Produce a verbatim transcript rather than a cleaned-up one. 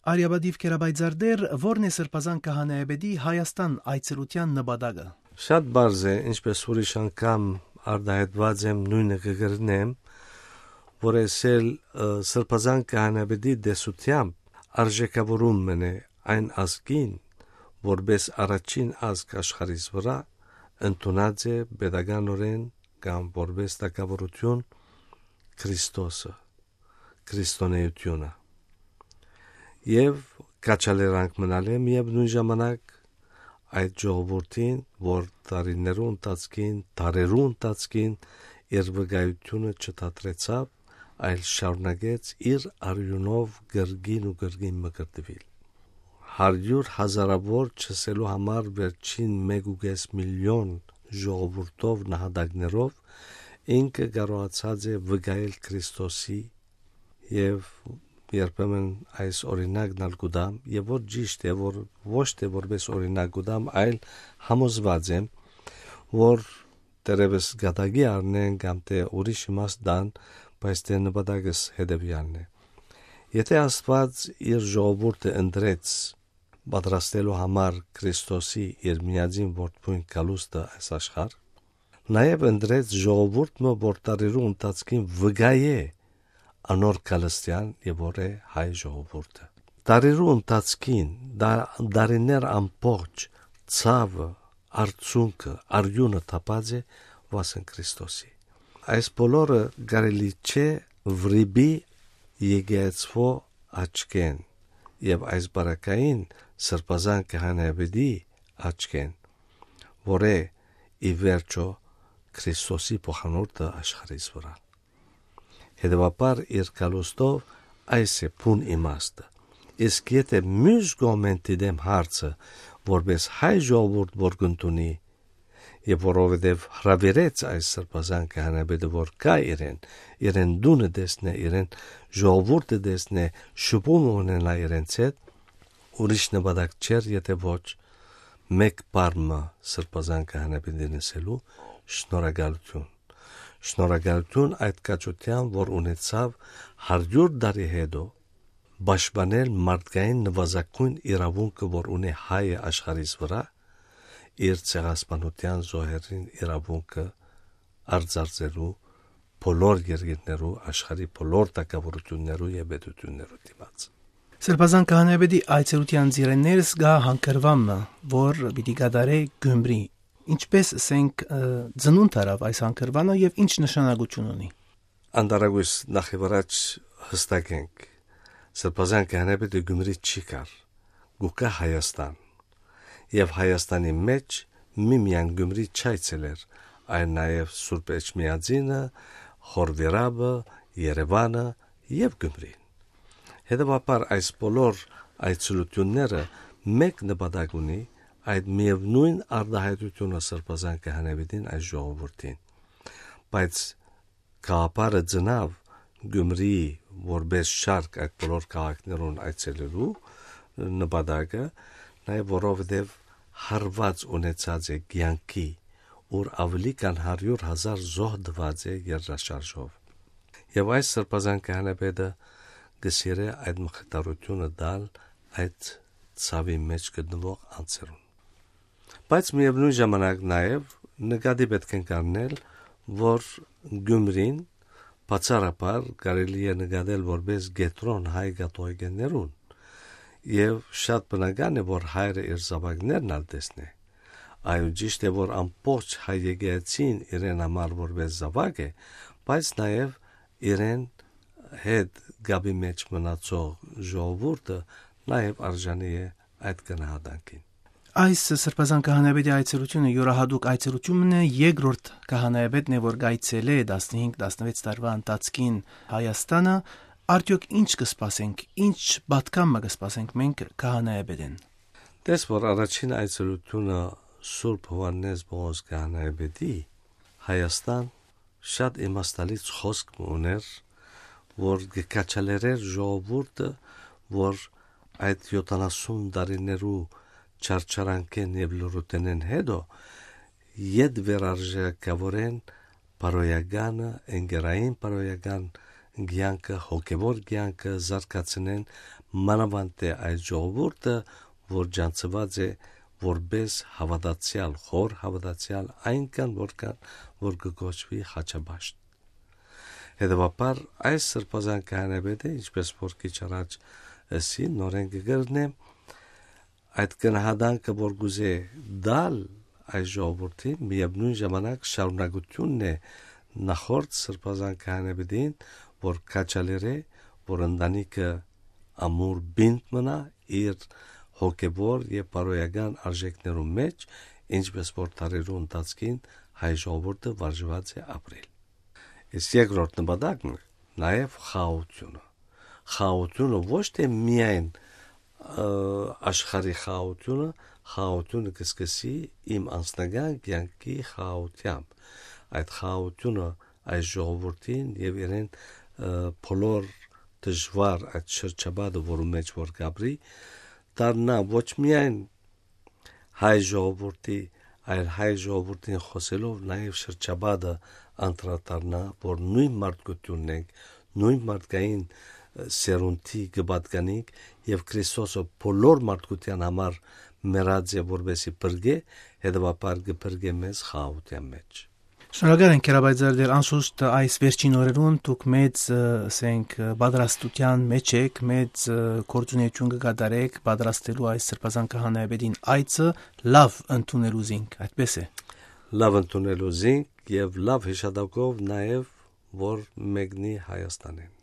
Արիաբադիվ Կերաբայձարդեր, որն է Սրբազան Քահանայապետի Հայաստան այցելության նպատակը։ Շատ բարձ է, ինչպես ուրիշ անգամ արտահայտված եմ նույնը կգրնեմ, որ այսել Սրբազան Քահանայապետի դեսությամբ արժեքավորում մնե այն ազգին, որպես առաջին ազգ աշխարհիս վրա ընդունած է պետականորեն կամ որպես թագավորություն Քրիստոսը, քրիստոնեությունը։ Եվ կաչալերանք մնալ եմ և նույն ժամանակ այդ ժողովրդին, որ տարիներու ընթացքին, դարերու ընթացքին իր վկայությունը չդադրեցավ, այլ շարունակեց իր արյունով գրգին ու գրգին մկրտվել։ Հարյուր հազարավոր չսելու համար վերջին մեկ ու կես միլիոն ժողովրդով նահատակներով ինքը կարողացած է վկայել Քրիստոսի և երբեմն այս օրինակն ալ կուտամ, եւ որ ճիշտ է, որ ոչ թե որպես օրինակ կուտամ, այլ համոզված եմ, որ դերևս գտագի առնեն կամ թե ուրիշ իմաստ դան, բայց թե նպատակս հետևյալն է։ Եթե Աստված իր ժողովուրդը ընտրեց պատրաստելու համար Քրիստոսի իր միածին որդուն գալուստը այս աշխարհ, նաև ընտրեց ժողովուրդը, որ տարերու ընթացքին վկայե անոր կալստյան եւ որ է հայ ժողովուրդը։ Տարերու ընթացքին դարիներ ամբողջ ցավը, արցունքը, արյունը թափած է վասն Քրիստոսի։ Այս բոլորը կարելի չէ վրիբի եկեղեցվո աչքեն եւ այս բարակային Սրբազան Քահանայապետի աչքեն, որ է ի վերջո Քրիստոսի փոխանորդը աշխարհիս վրա։ Հետևաբար իր գալուստով այս է փուն իմաստը։ Իսկ եթե մյուս կողմեն դեմ հարցը, որպես հայ ժողովուրդ որ կընդունի, եւ որովհետեւ հրավիրեց այս Սրբազան Քահանայապետը, որ կա իրեն, իրեն դունը դեսնե, իրեն ժողովուրդը դեսնե, շփում ունենա իրենց հետ, ուրիշ նպատակ չէր, եթե ոչ մեկ բառը Սրբազան Քահանայապետին ասելու շնորհակալություն։ Շնորհակալություն այդ կաչության, որ ունեցավ հարյուր տարի հետո պաշտպանել մարդկային նվազագույն իրավունքը, որ ունի հայը աշխարհիս վրա, իր ցեղասպանության զոհերին իրավունքը արձարծելու բոլոր երկրներու, աշխարհի բոլոր թագավորություններու եւ պետություններու դիմաց։ Սրբազան Քահանայապետի այցելության ծիրեններս գա հանգրվամը, որ պիտի գադարե Գյումրի։ Ինչպես ասենք ծնունդ արավ այս հանգրվանը եւ ինչ նշանակություն ունի։ Անդարագույս նախևառաջ հստակենք Սրբազան Քահանայապետը Գյումրի չի կար, գուկա Հայաստան, եւ Հայաստանի մեջ միմյան Գյումրի չայցելեր, այլ նաեւ Սուրբ Էջմիածինը, Խորվիրաբը, Երևանը եւ Գյումրին։ Հետևաբար այս բոլոր այցելությունները մեկ նպատակ ունի, այդ միևնույն արտահայտությունը Սրբազան Քահանայապետին այս ժողովրդին։ Բայց գաղափարը ծնավ Գյումրի որպես շարք այդ բոլոր քաղաքներուն այցելելու նպատակը, նաև որովհետև հարված ունեցած է կյանքի, որ ավելի քան հարյուր հազար զոհ դված է երկրաշարժով։ Եվ այս Սրբազան Քահանայապետը գսիրե այդ մխիթարությունը դալ այդ ցավի մեջ գտնվող անձերուն։ Բայց միևնույն ժամանակ նաև նկատի պետք է առնել, որ Գյումրին բացառաբար կարելի է նկատել որպես գետրոն հայ կաթողիկներուն, եւ շատ բնական է, որ հայրը իր զավակներն ալ տեսնե։ Այո, ճիշտ է, որ ամբողջ հայ եկեղեցին իրեն համար որպես զավակ է, բայց նաև իրեն հետ գաբի մեջ մնացող ժողովուրդը նաև արժանի է այդ գնահատանքին։ Այս Սրբազան Քահանայապետի այցելությունը յուրահատուկ այցելությունն է, երկրորդ քահանայապետն է, որ գայցել է տասնհինգ տասնվեց տարվա ընթացքին Հայաստանը, արդյոք ինչ կսպասենք, ինչ պատկամը կսպասենք մենք քահանայապետին։ Դες որ առաջին այցելությունը Սուրբ Հովհաննես Պողոս քահանայապետի Հայաստան շատ իմաստալից խոսք ուներ, որ կկաչալերեր ժողովուրդը, որ այդ յոթանասուն տարիներու չարչարանքեն եւ լրութենեն հետո ետ վերարժեքավորեն բարոյականը, ընկերային բարոյական գյանքը, հոգևոր գյանքը զարգացնեն մանավանդ է այդ ժողովուրդը, որ ջանցված է որպես հավատացյալ, խոր հավատացյալ, այնքան որքան որ կգոչվի խաչաբաշտ։ Հետևաբար այս սրբազան քահանայապետը, ինչպես որ քիչ առաջ ասի, նորեն կգրնեմ այդ գնահատանքը, որ գուզե դալ այս ժողովրդին, միևնույն ժամանակ շարունակությունն է նախորդ սրբազան քահանայապետին, որ քաչալեր է, որ ընտանիքը ամուր բինտ մնա իր հոգևոր եւ բարոյական արժեքներու մեջ, ինչպես որ տարերու ընթացքին հայ ժողովուրդը վարժված է ապրել։ Իսկ երկրորդ նպատակն նաեւ խաղաղությունը։ Խաղաղությունը ոչ թե միայն աշխարհի խաղաղությունը, խաղաղությունը կսկսի իմ անձնական կյանքի խաղաղությամբ։ Այդ խաղաղությունը այս ժողովրդին եւ իրեն բոլոր դժվար այդ շրջապատը, որում մեջ որ գաբրի, դառնա ոչ միայն հայ ժողովրդի, այլ հայ ժողովրդին խոսելով նաև շրջապատը անդրադառնա, որ նույն մարդկությունն ենք, նույն մարդկային սերունդի կպատկանենք եւ Քրիստոսը բոլոր մարդկության համար մեռած է, որովհետեւ բրգե, հետևաբար կբրգե մեզ խաղաղության մեջ։ Շնորհակալ ենք Քերաբայձար դեր անշուշտ այս վերջին օրերուն դուք մեծ ասենք պատրաստության մեջ եք, մեծ կորձունեություն կկատարեք պատրաստելու այս սրբազան քահանայապետին այցը լավ ընդունելու զինք, այդպես է։ Լավ ընդունելու զինք եւ լավ հիշատակով նաեւ որ մեկնի Հայաստանին։